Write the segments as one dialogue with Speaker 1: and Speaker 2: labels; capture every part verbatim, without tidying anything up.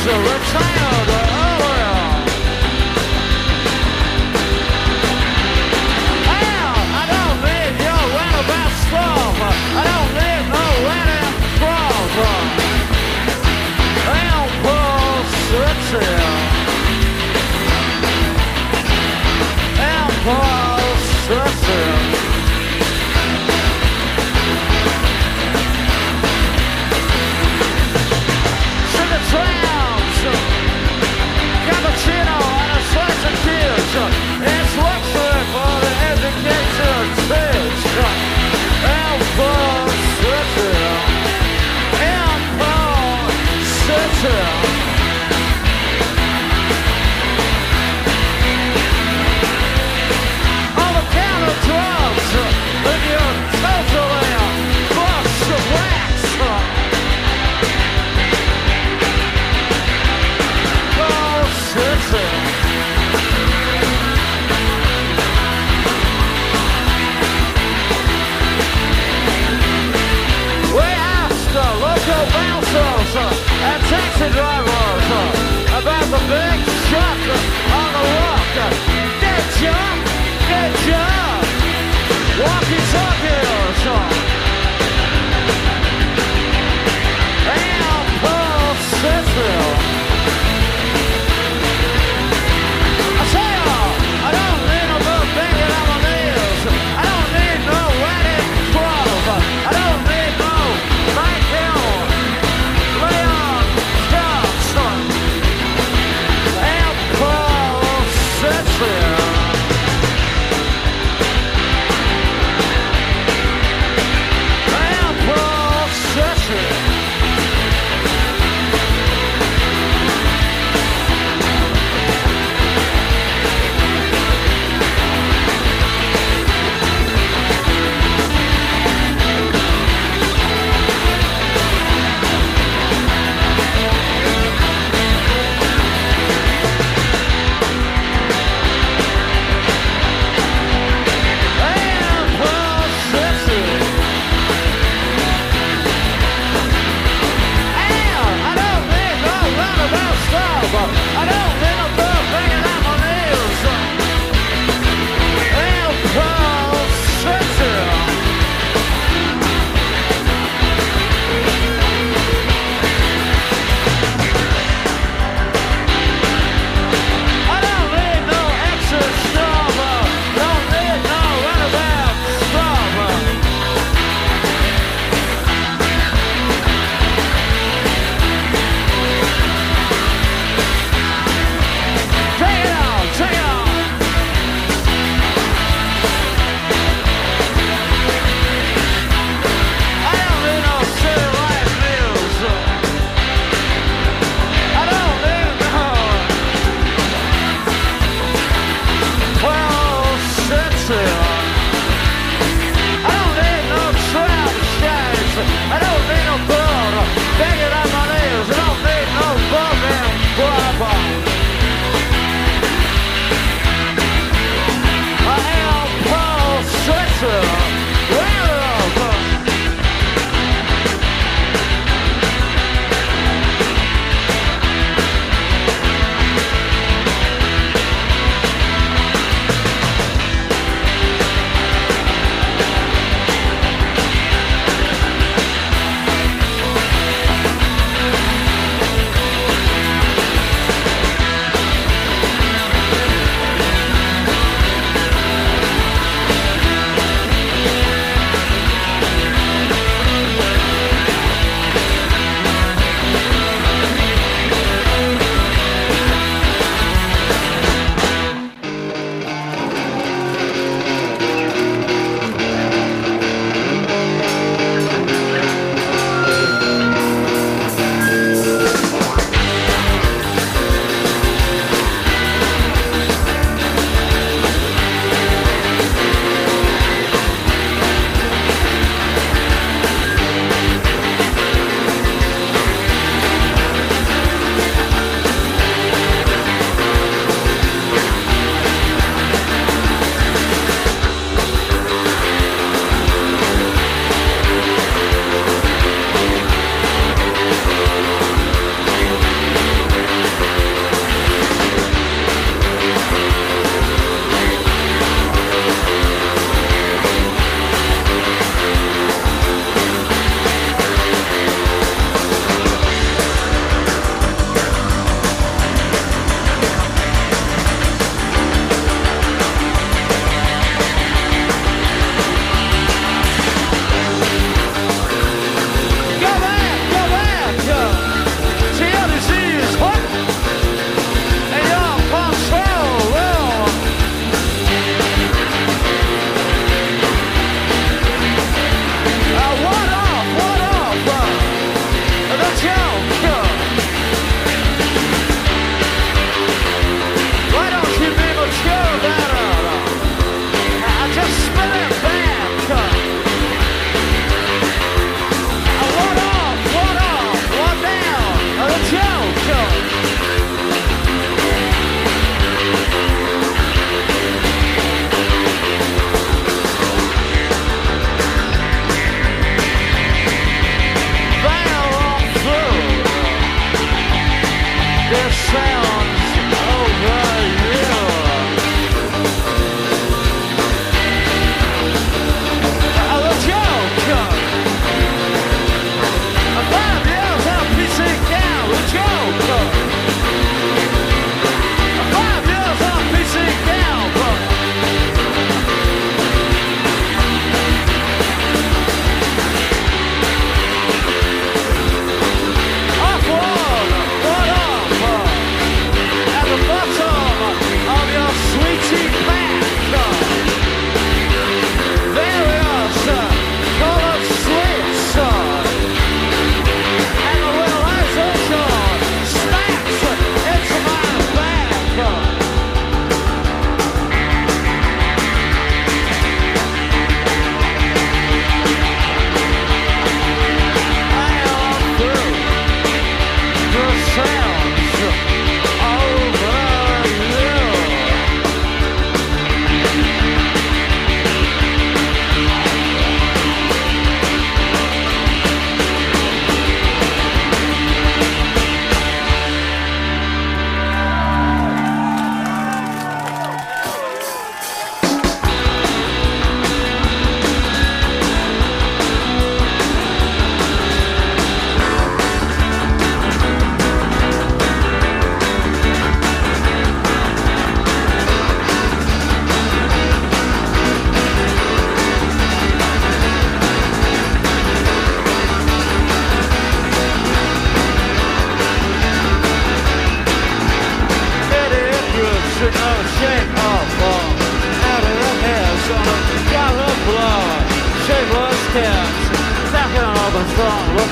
Speaker 1: I don't need no Michael Leon Scott.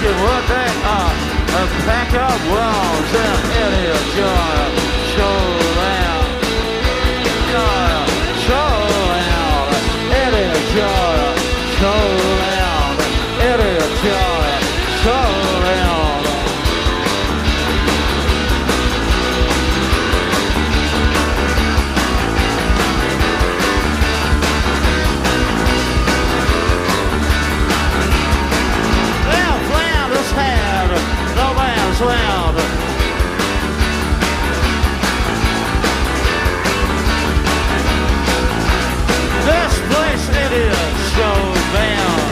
Speaker 1: asking what they are. A pack of walls and idiot joy. Show out. Joy. Show out. Idiot joy. Show out. Idiot joy. Show out. No man's land. This place it is so bound.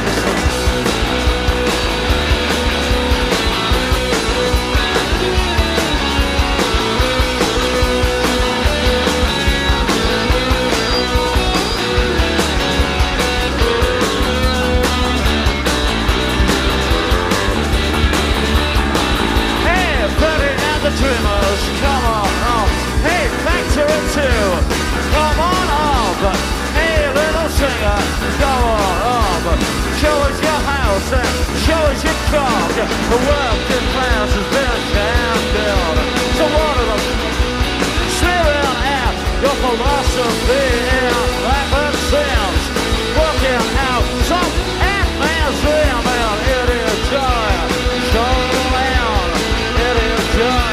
Speaker 1: The dreamers, come on up. Hey, factory two, come on up. Hey, little singer, come on up. Show us your house and show us your car. The working class has been shambled. So what are them smearing out your philosophy in life and sins? Working out some ant-man's dream and it is joy. Show down, it is joy.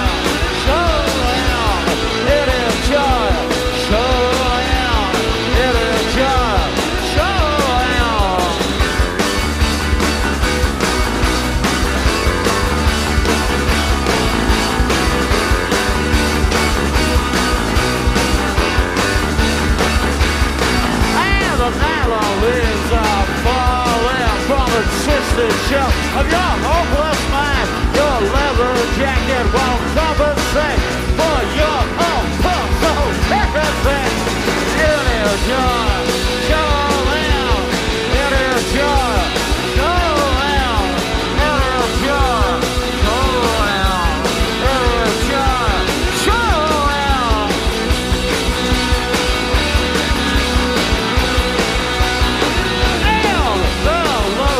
Speaker 1: Leaves are falling from the twisted shell of your hopeless mind. Your leather jacket won't compensate for your own personal everything. It is joy, show out. It is joy, show out. It is joy, show out. It is joy, show out.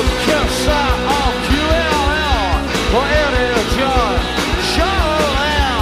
Speaker 1: Kiss of Q L L, for it is joy, show out.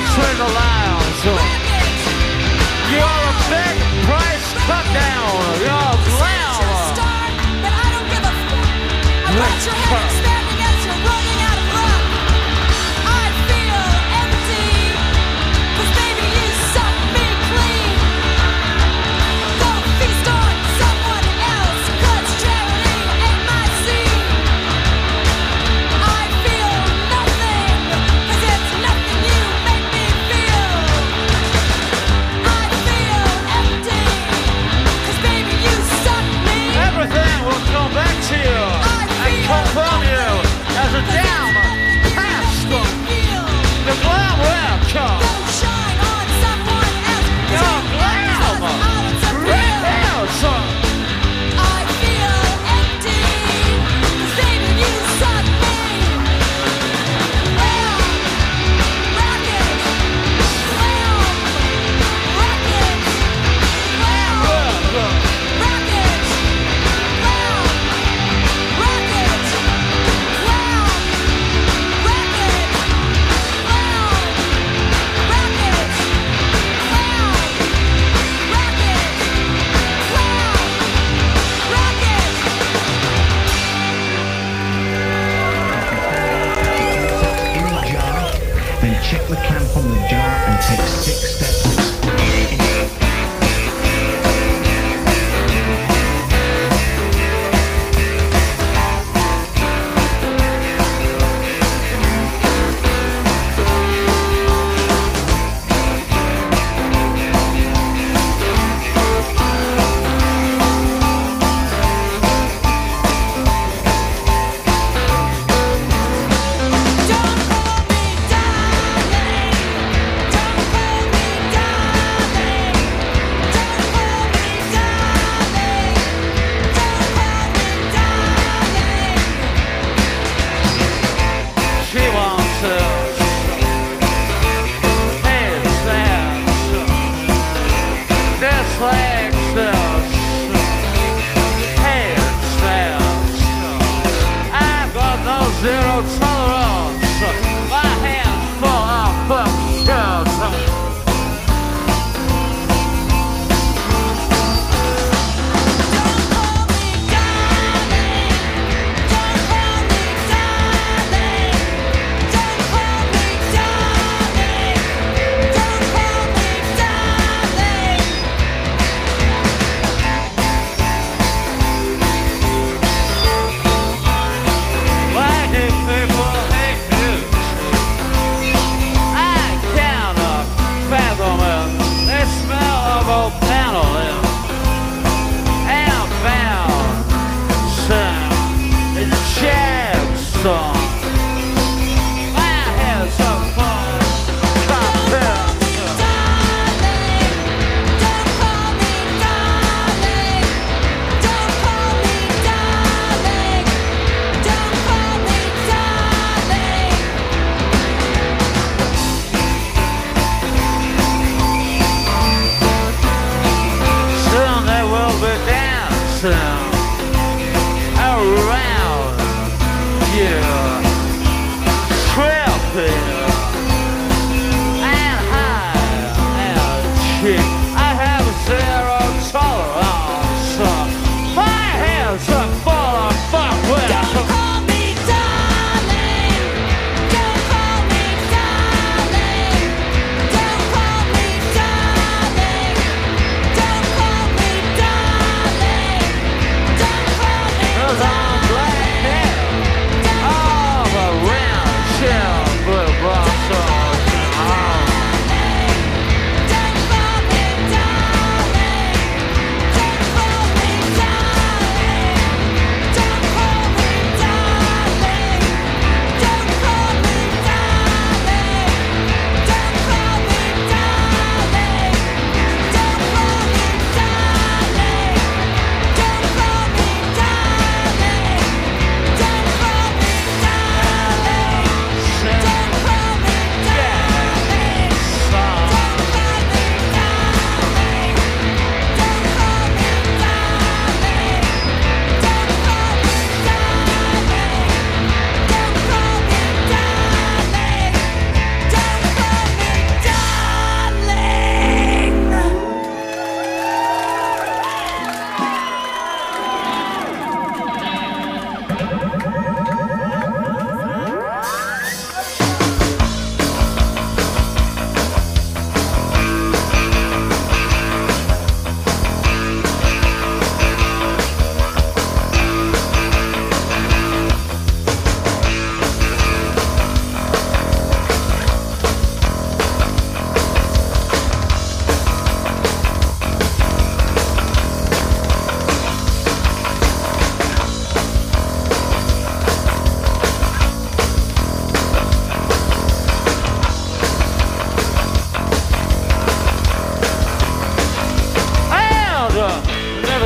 Speaker 1: between the lines. You're a big price cut down. You're a glam.
Speaker 2: But I don't give a fuck. I watch your head expanding as you're running out of luck. I feel empty. 'Cause baby, you suck me clean. Go feast on someone else. 'Cause charity ain't my scene. I feel nothing. 'Cause it's nothing you make me feel. I feel empty. 'Cause baby, you suck me.
Speaker 1: Everything will come back to you and confirm you as a damn past. The glam will come.
Speaker 2: Don't shine on someone else.
Speaker 1: Your glam. Real, son.
Speaker 2: I feel empty. 'Cause baby, you suck me. Well, rock it. Well, rock it. Well,
Speaker 1: Look, look.
Speaker 2: rock it. Well, rock it. Well, rock it. Well, rock it. Well, rock it. Well, rock it.
Speaker 3: In a jar, then check the clamp on the jar and take six steps.
Speaker 2: Don't call me darling. Don't call me darling.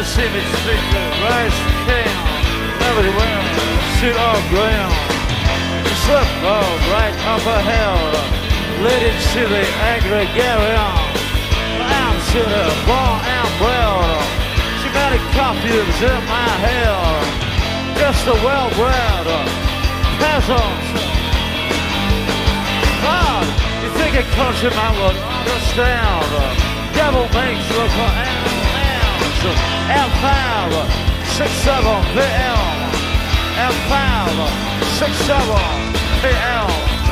Speaker 1: see me speak the rice king. Everywhere, shoot all ground. Slip road right up a hill, leading to the agrarian. I'm to the born and bred. Genetic copies in my hair. Just a well-bred peasant. God, you think a countryman would understand? Devil makes local animals. M five, six, seven P M. M five, six, seven P M.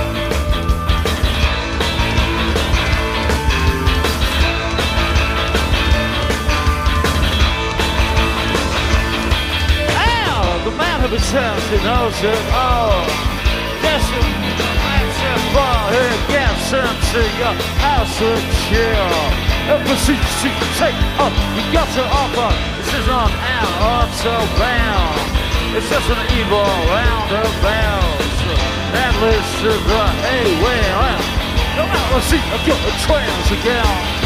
Speaker 1: The man who pretends he knows it all. Guess who makes it fall? He gets into your house with chill. If the seat you take up, you got to offer. This is not an autobahn. It's just an evil roundabout. That leads to the highway around. No matter the seat, I've got the trains again.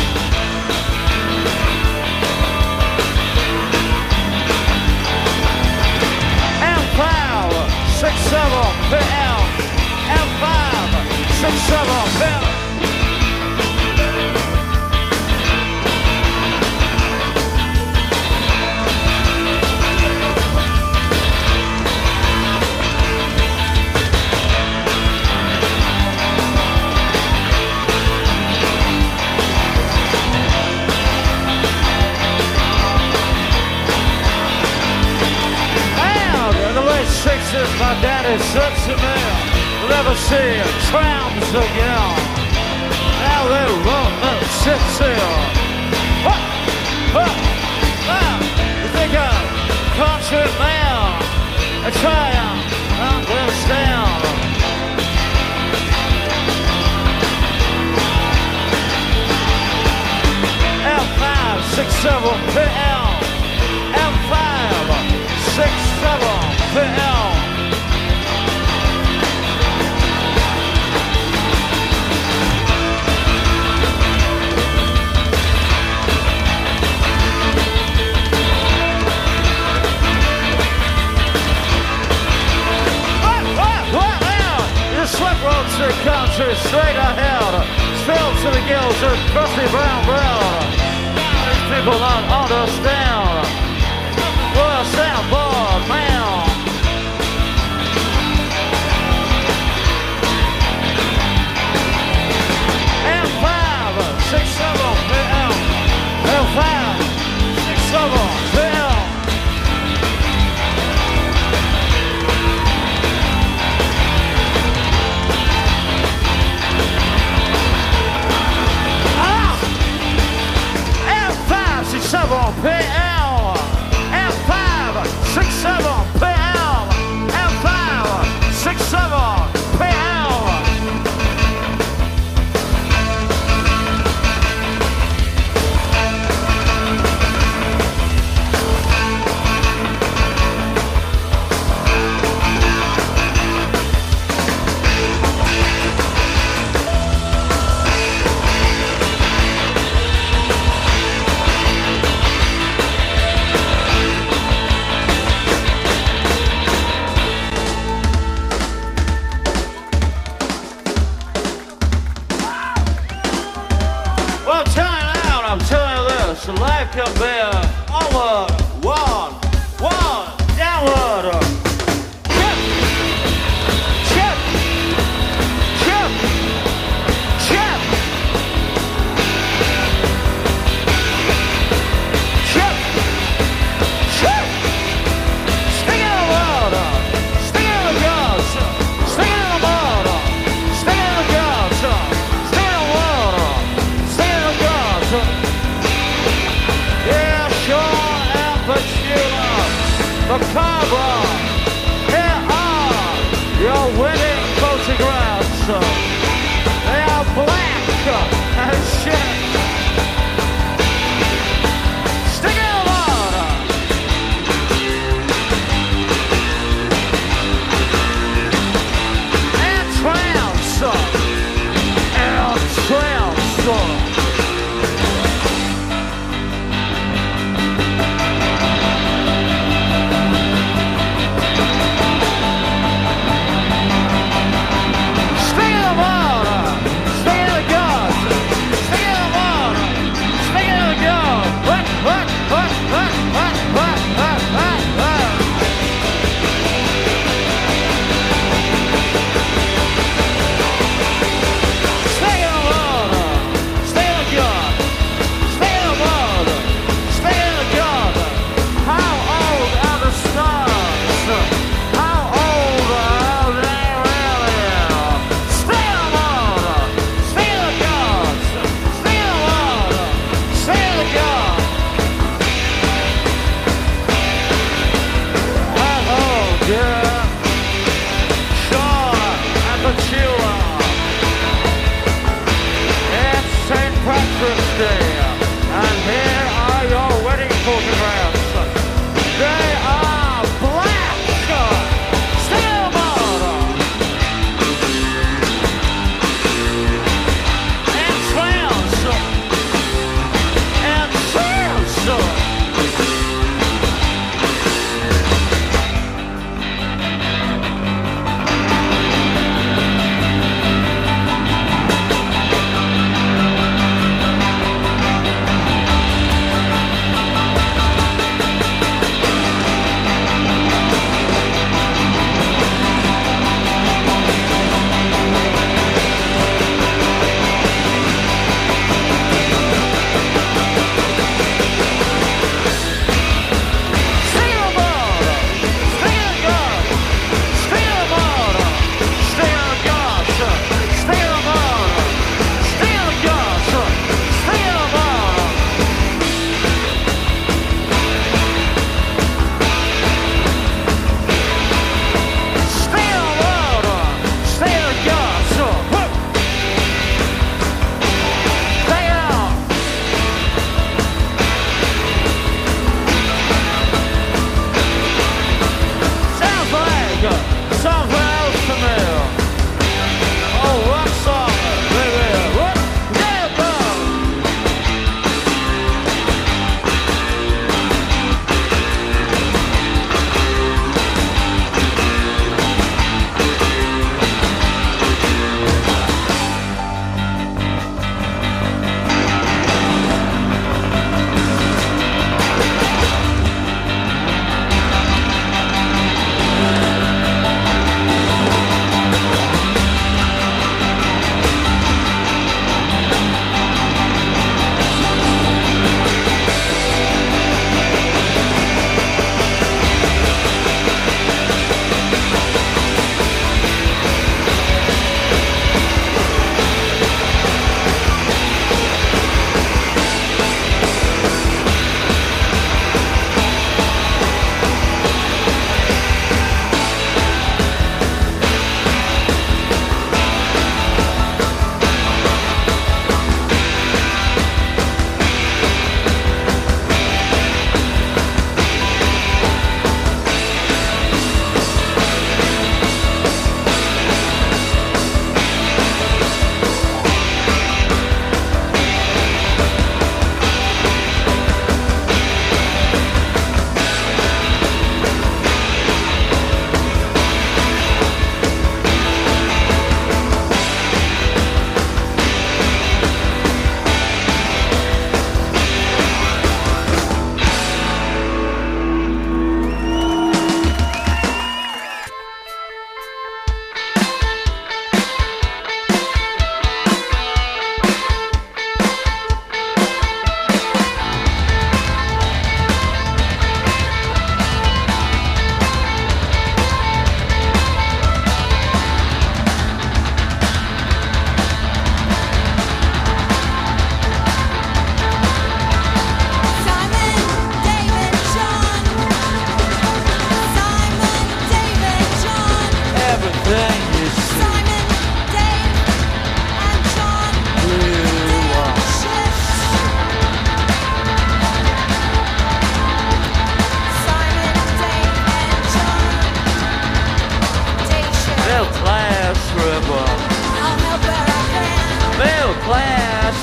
Speaker 1: Six, seven, P M, M five, six, seven, P M. Sixes, my daddy said to me, we'll never see trams again. Now they run the city. What? What? Ah, you think a country man, I try and understand. M five, six, seven, P M. M five, six, seven, P M. Slip roads to the country, straight ahead. Spilled to the gills of crusty brown bread. These people don't understand. Well, stand bored, man. M five, six, seven, P M. M five, six, seven, P M. Seven P M, M five, six, seven P M, M five, six, seven P M. Life can be onward, one, one, downward. Chip, chip, chip, chip, chip, chip. Sting in the water, sting in the guts, sting in the water, sting in the guts, sting in the water, sting in the guts. Yeah, Sean and Petula, Macabre, here are your winning photographs. They are black as shit. Stick in the water. And trance. And trance.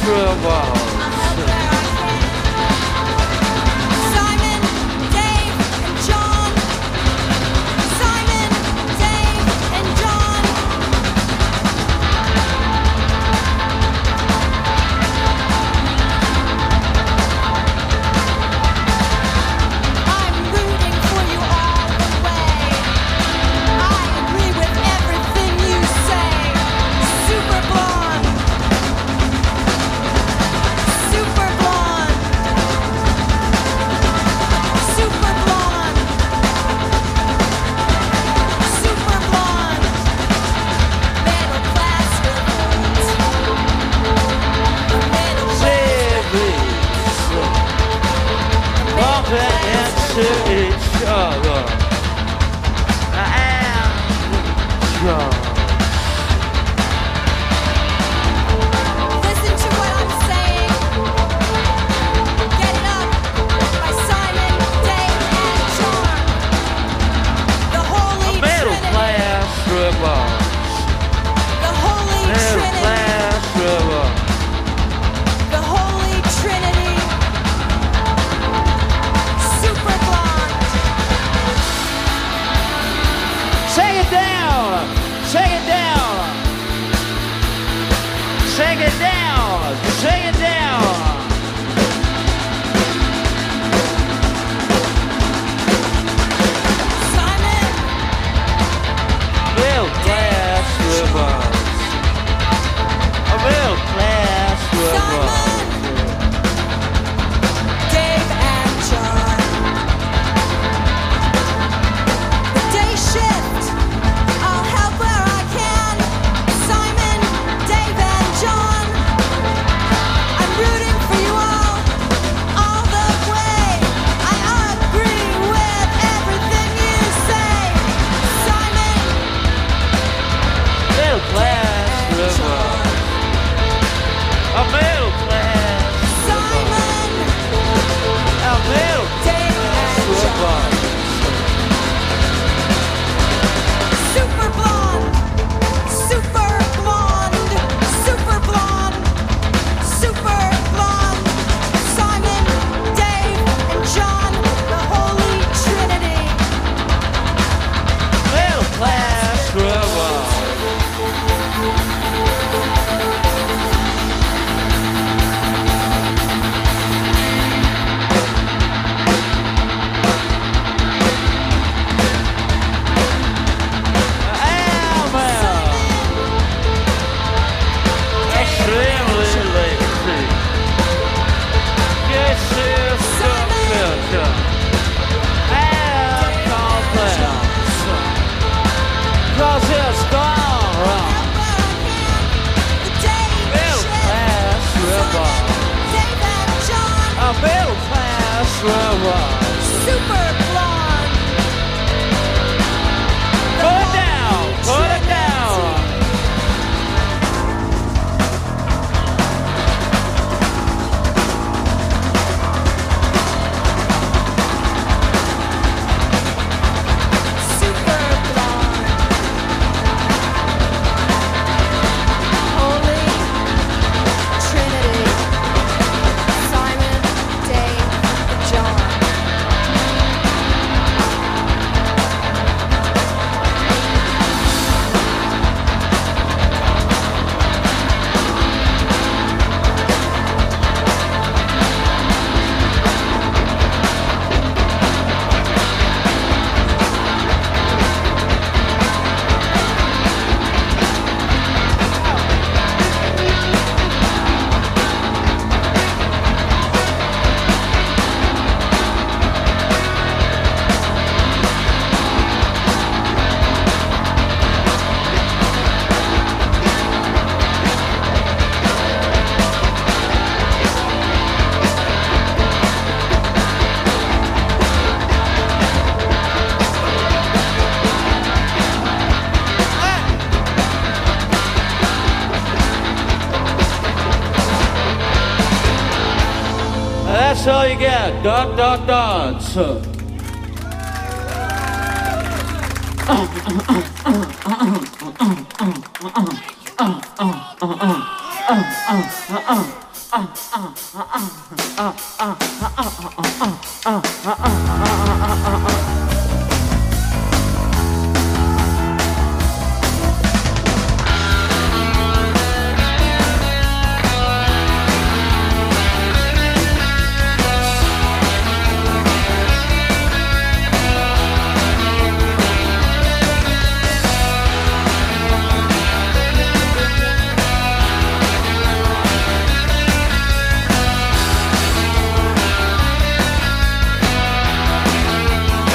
Speaker 1: Rivers.
Speaker 2: Simon, Dave, and John. Simon, Dave, and John. I'm rooting for you all the way. I agree with everything you say. Super blonde. Super blonde. Super blonde. Super blonde. Middle class revolt. Middle class
Speaker 1: Bumping into each other and drunk.
Speaker 2: Listen to what I'm saying. Get it up by Simon, Dave, and John. The Holy
Speaker 1: Middle
Speaker 2: Trinity.
Speaker 1: class rivers.
Speaker 2: The Holy
Speaker 1: Middle
Speaker 2: Trinity.
Speaker 1: class rivers.
Speaker 2: The Holy Trinity. Super blonde.
Speaker 1: Take it down! Take it down! Take it down! Take it down!
Speaker 2: Simon,
Speaker 1: Middle class rivers. A middle class rivers.
Speaker 2: Dave, and John. The day shift. I'll help where I can. Simon, Dave, and John. I'm rooting for you all, all the way. I agree with everything you say. Simon,
Speaker 1: Middle class
Speaker 2: and
Speaker 1: rivers.
Speaker 2: John.
Speaker 1: A middle class
Speaker 2: Simon,
Speaker 1: A middle
Speaker 2: Dave, and John.
Speaker 1: rivers.
Speaker 2: Super blonde, super blonde, super blonde, super blonde. Simon, Dave, and John, the Holy Trinity.
Speaker 1: Middle class rivers. Extremely lazy. Yes, yes, filter. And complex. Cause it's gone wrong. Middle class river.
Speaker 2: Dave and John,
Speaker 1: A middle class river.
Speaker 2: super blonde. The
Speaker 1: Put it
Speaker 2: Holy
Speaker 1: down. Put it down.
Speaker 2: Trinity. Super blonde. Holy Trinity. Simon, Dave, and John.
Speaker 1: That's all you get. Dot, dot, dots.
Speaker 2: Thank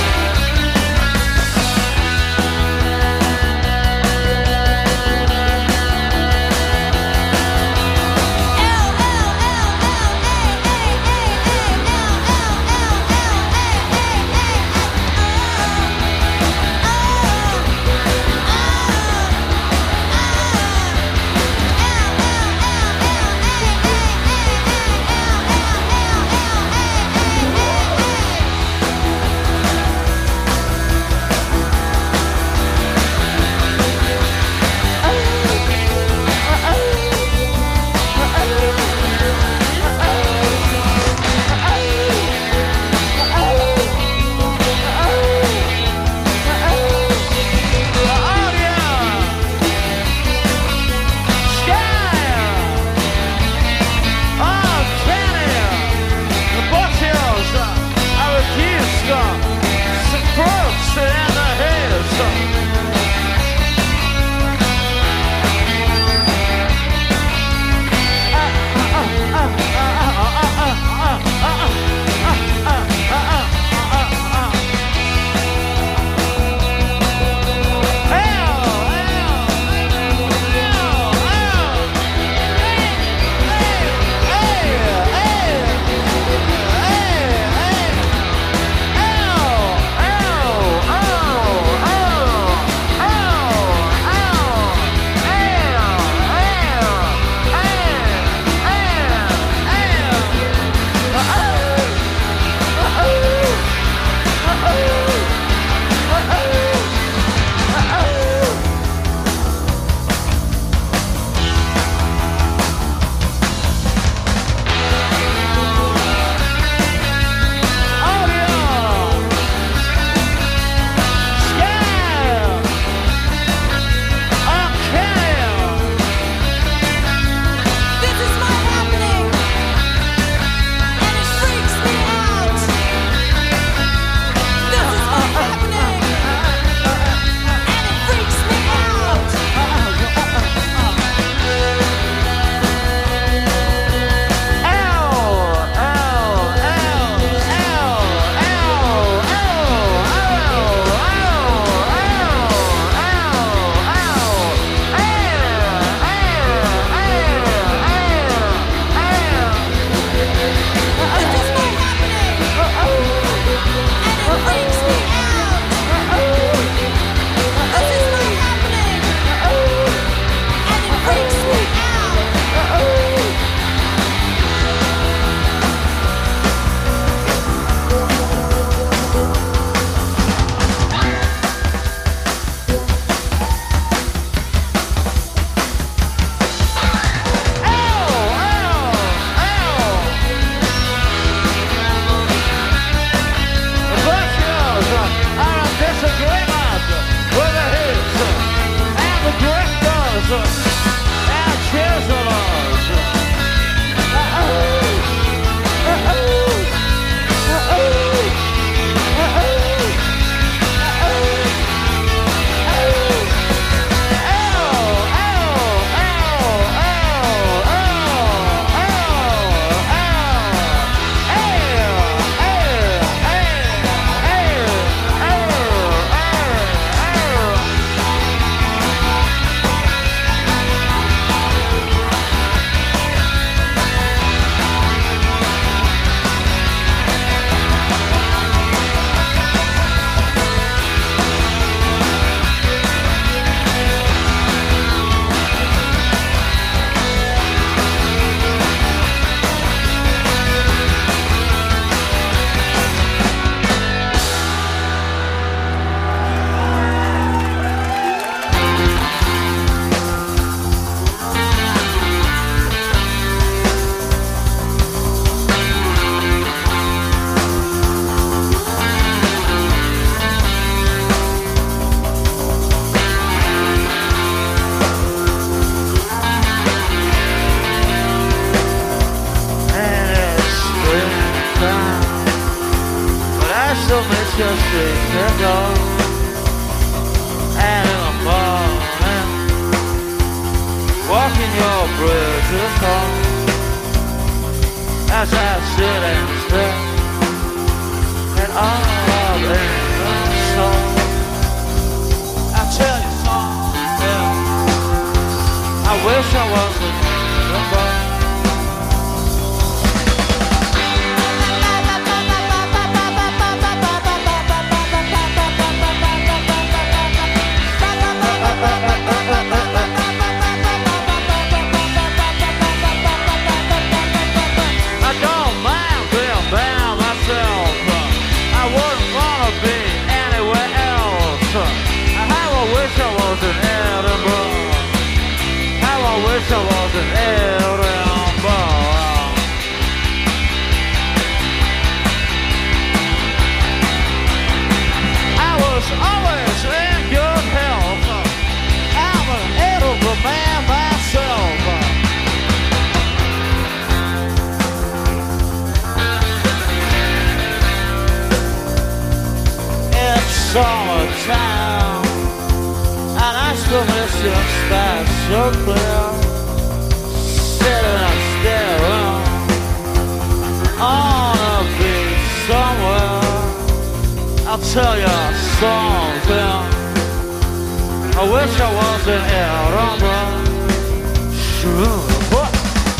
Speaker 1: your streets and doors, and in the morning, walking your bridges home, as I sit and stare, and all in the soul. I tell you something, I wish I wasn't the boy. I don't mind being by myself. I wouldn't wanna be anywhere else. How I wish I was in Edinburgh. How I wish I was in Edinburgh. I was always in good health. I'm an Edinburgh man myself. It's summertime, and I still miss your spice so clear. Sitting and staring on a beach somewhere. I'll tell you something, I wish I was in Edinburgh. Sure. What?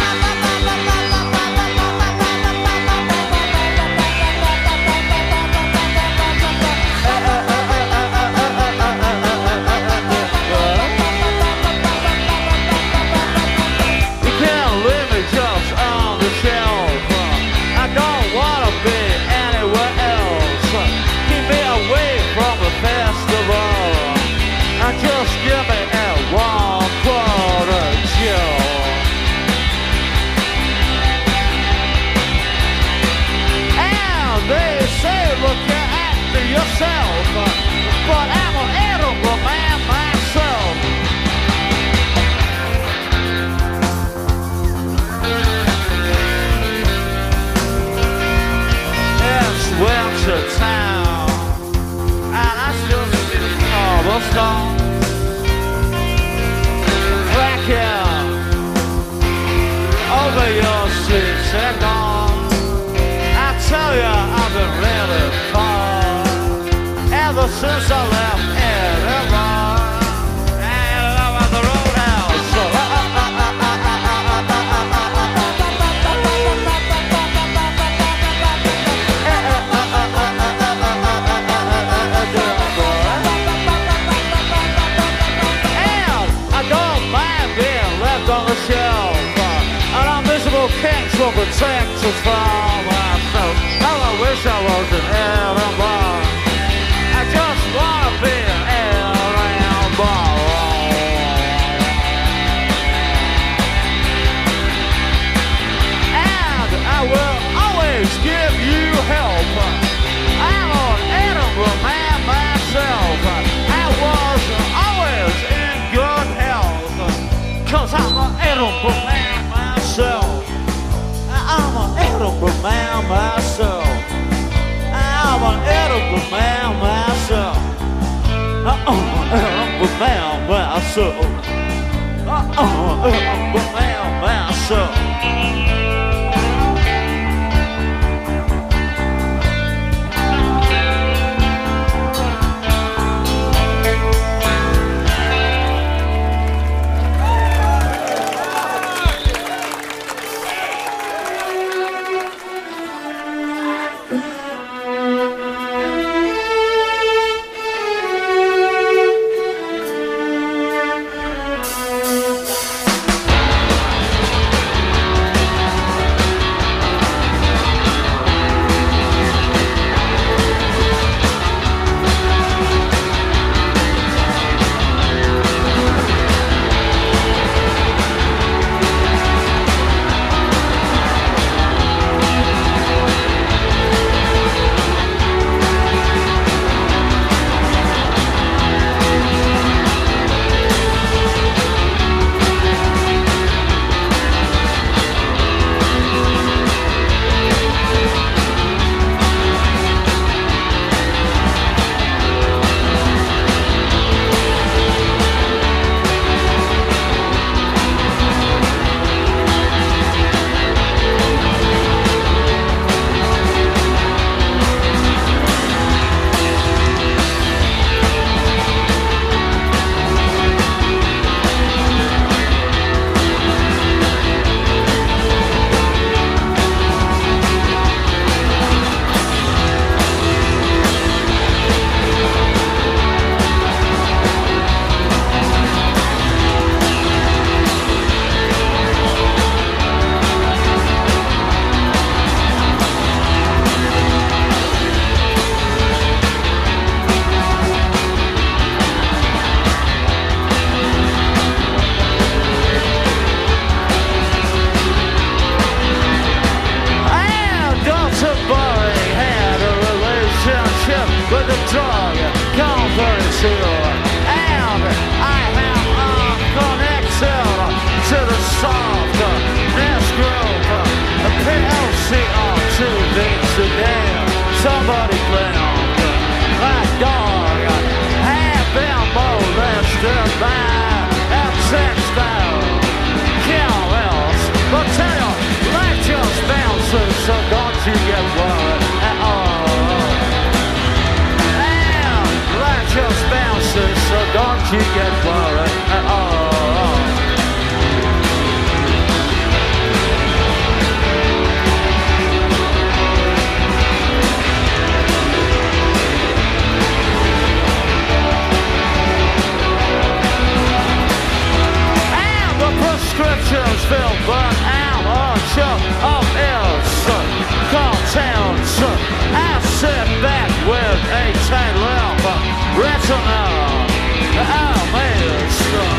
Speaker 1: You can't leave me just on the shelf. I don't wanna be anywhere else. Keep me away from the festival. And just give me a one quarter chill. And they say look after yourself, but I'm an Edinburgh man myself. It's winter town, and I still see the cobblestone cracking over your streets and gone. I tell you, I've been really far ever since I left Edinburgh. And I'm at the roadhouse. So, uh, uh, uh, uh, uh, uh, uh, I don't mind being left on the shelf. And I'm miserable kings will protect us from myself. How I wish I was in Edinburgh. I just wanna be in Edinburgh. And I will always give you help. I'm an Edinburgh man myself. I was always in good health. Cause I'm an Edinburgh man myself. I'm an Edinburgh man myself. I'm an Edinburgh man myself. I'm an Edinburgh man myself. I'm an Edinburgh man myself. you get worried at all. And life just bounces, so don't you get worried at all. Prescriptions filled but out on show of ills, contents. I sit back with a tight lamp, retina, our master.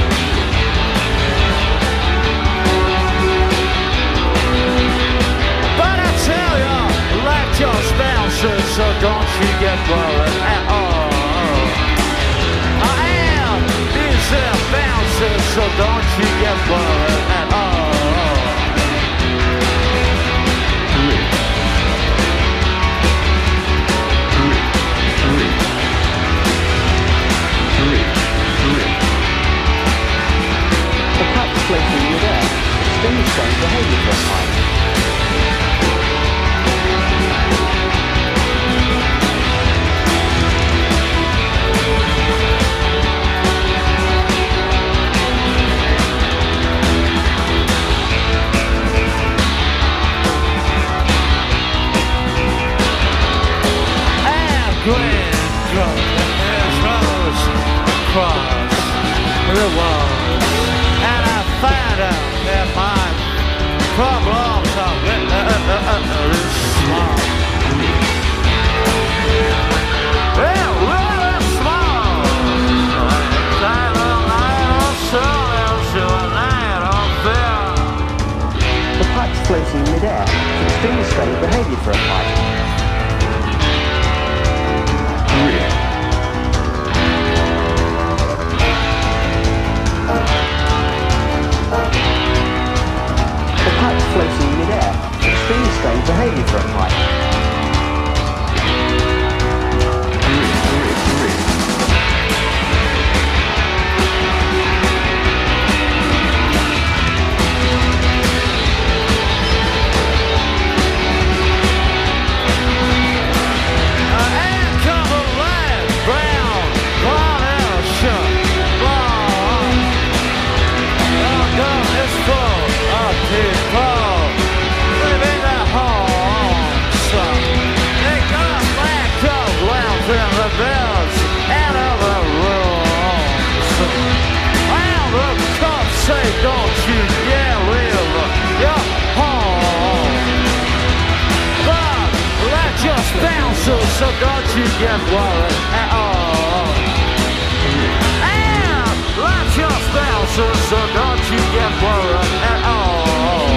Speaker 1: But I tell you, life just bounces, so don't you get worried at all. I am easy bounces, so don't you get worried at all. Three. Three. Three. Three. Three.
Speaker 4: The kite's floating in midair, extremely strange behaviour for a kite.
Speaker 1: Green drunk his rose across the walls, and I find out that my problems are really small. They're really small. Night on night on soul, to a night on fear.
Speaker 4: The kite's floating in midair, extremely strange behaviour for a kite. The kite's floating in midair, extremely strange behaviour for a kite.
Speaker 1: Don't you dare leave your home. But life just bounces, so don't you get worried at all. And life just bounces, so don't you get worried at all.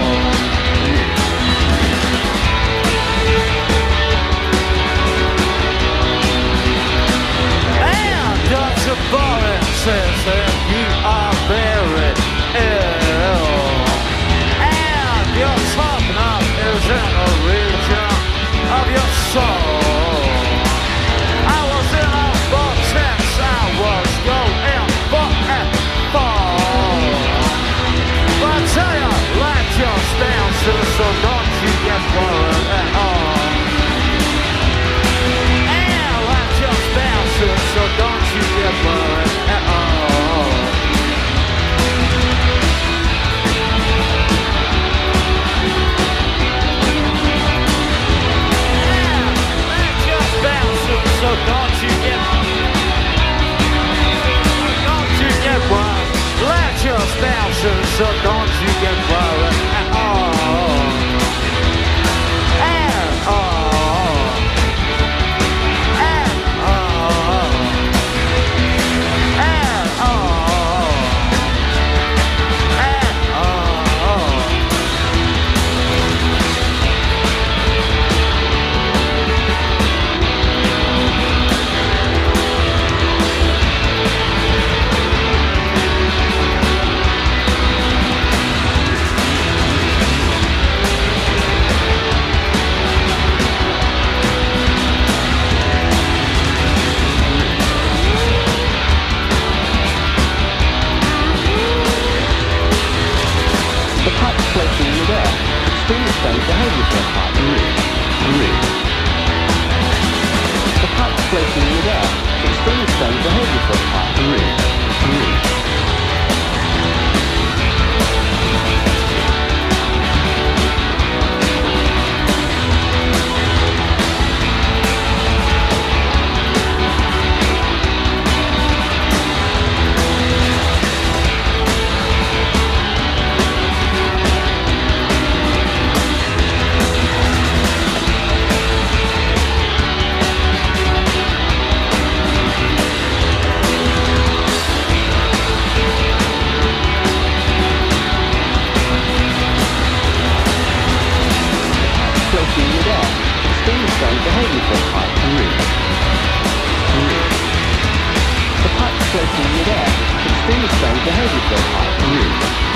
Speaker 1: And Doctor Boris says that you are buried ill, and your top knot is in the region of your soul. I was in a vortex, I was going for a fall. But I tell you, life just bounces, so don't you get worried at all. And life just bounces, so don't you get worried at all. So don't you get, don't you get worried. Life just bounces, so don't you get worried at all. At all. At all. At all. At all.
Speaker 4: The kite's floating in midair, extremely strange behaviour for a kite.
Speaker 3: three,
Speaker 4: The pipe's floating in midair. Extremely strange behavior for a pipe.
Speaker 3: three, three,
Speaker 4: Floating in midair. Extremely strange behavior for a pipe.
Speaker 3: three, three,
Speaker 4: The pipe's floating in midair. Extremely strange behavior for a pipe.
Speaker 3: three,